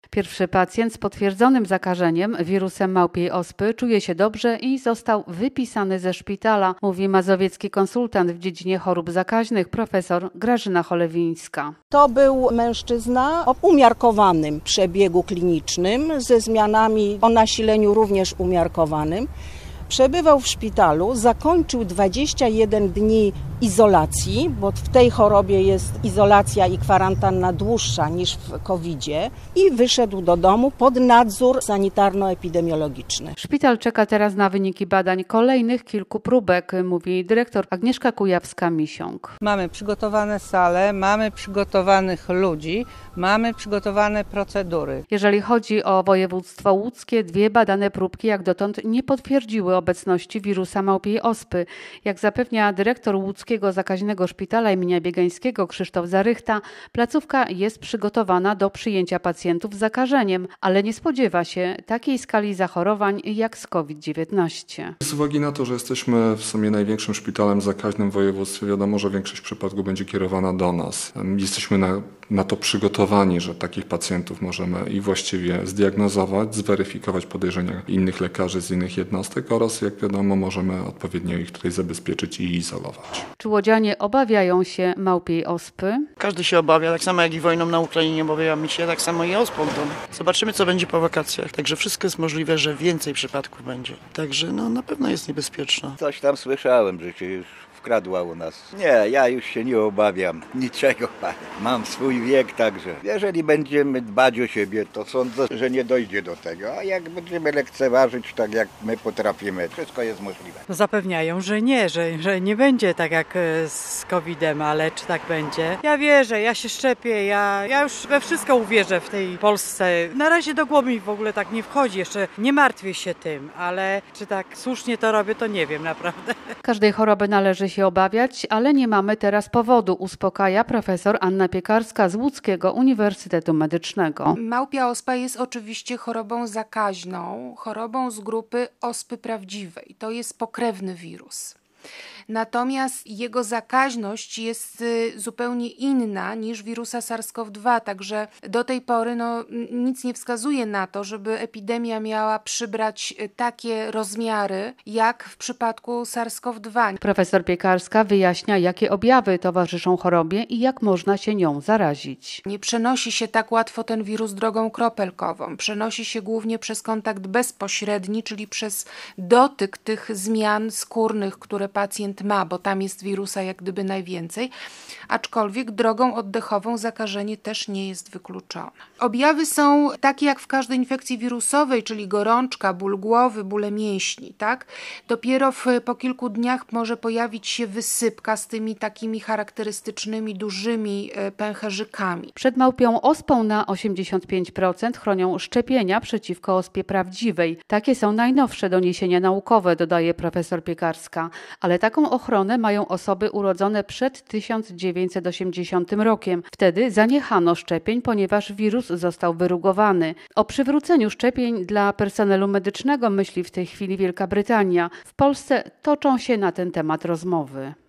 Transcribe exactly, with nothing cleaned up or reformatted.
Pierwszy pacjent z potwierdzonym zakażeniem wirusem małpiej ospy czuje się dobrze i został wypisany ze szpitala, mówi mazowiecki konsultant w dziedzinie chorób zakaźnych profesor Grażyna Cholewińska. To był mężczyzna o umiarkowanym przebiegu klinicznym, ze zmianami o nasileniu również umiarkowanym. Przebywał w szpitalu, zakończył dwadzieścia jeden dni izolacji, bo w tej chorobie jest izolacja i kwarantanna dłuższa niż w kowidzie i wyszedł do domu pod nadzór sanitarno-epidemiologiczny. Szpital czeka teraz na wyniki badań kolejnych kilku próbek, mówi dyrektor Agnieszka Kujawska-Misiąg. Mamy przygotowane sale, mamy przygotowanych ludzi, mamy przygotowane procedury. Jeżeli chodzi o województwo łódzkie, dwie badane próbki jak dotąd nie potwierdziły obecności wirusa małpiej ospy. Jak zapewnia dyrektor łódzkiego zakaźnego szpitala imienia Biegańskiego Krzysztof Zarychta, placówka jest przygotowana do przyjęcia pacjentów z zakażeniem, ale nie spodziewa się takiej skali zachorowań jak z COVID dziewiętnaście. Z uwagi na to, że jesteśmy w sumie największym szpitalem zakaźnym w województwie, wiadomo, że większość przypadków będzie kierowana do nas. Jesteśmy na, na to przygotowani, że takich pacjentów możemy i właściwie zdiagnozować, zweryfikować podejrzenia innych lekarzy z innych jednostek oraz, jak wiadomo, możemy odpowiednio ich tutaj zabezpieczyć i izolować. Czy łodzianie obawiają się małpiej ospy? Każdy się obawia, tak samo jak i wojną na Ukrainie obawiamy się, tak samo i ospą. To zobaczymy, co będzie po wakacjach. Także wszystko jest możliwe, że więcej przypadków będzie. Także no, na pewno jest niebezpieczna. Coś tam słyszałem, że się już wkradła u nas. Nie, ja już się nie obawiam niczego. Mam swój wiek, także jeżeli będziemy dbać o siebie, to sądzę, że nie dojdzie do tego. A jak będziemy lekceważyć tak, jak my potrafimy, wszystko jest możliwe. No zapewniają, że nie, że, że nie będzie tak jak z kowidem, ale czy tak będzie? Ja wierzę, ja się szczepię, ja, ja już we wszystko uwierzę w tej Polsce. Na razie do głowy mi w ogóle tak nie wchodzi, jeszcze nie martwię się tym, ale czy tak słusznie to robię, to nie wiem naprawdę. Każdej choroby należy się obawiać, ale nie mamy teraz powodu, uspokaja profesor Anna Piekarska z Łódzkiego Uniwersytetu Medycznego. Małpia ospa jest oczywiście chorobą zakaźną, chorobą z grupy ospy prawdziwej. To jest pokrewny wirus. Natomiast jego zakaźność jest zupełnie inna niż wirusa SARS-CoV dwa, także do tej pory no, nic nie wskazuje na to, żeby epidemia miała przybrać takie rozmiary jak w przypadku SARS-CoV dwa. Profesor Piekarska wyjaśnia, jakie objawy towarzyszą chorobie i jak można się nią zarazić. Nie przenosi się tak łatwo ten wirus drogą kropelkową. Przenosi się głównie przez kontakt bezpośredni, czyli przez dotyk tych zmian skórnych, które pacjent ma, bo tam jest wirusa jak gdyby najwięcej, aczkolwiek drogą oddechową zakażenie też nie jest wykluczone. Objawy są takie jak w każdej infekcji wirusowej, czyli gorączka, ból głowy, bóle mięśni, tak? Dopiero w, po kilku dniach może pojawić się wysypka z tymi takimi charakterystycznymi, dużymi pęcherzykami. Przed małpią ospą na osiemdziesiąt pięć procent chronią szczepienia przeciwko ospie prawdziwej. Takie są najnowsze doniesienia naukowe, dodaje profesor Piekarska, ale taką ochronę mają osoby urodzone przed tysiąc dziewięćset osiemdziesiątym rokiem. Wtedy zaniechano szczepień, ponieważ wirus został wyrugowany. O przywróceniu szczepień dla personelu medycznego myśli w tej chwili Wielka Brytania. W Polsce toczą się na ten temat rozmowy.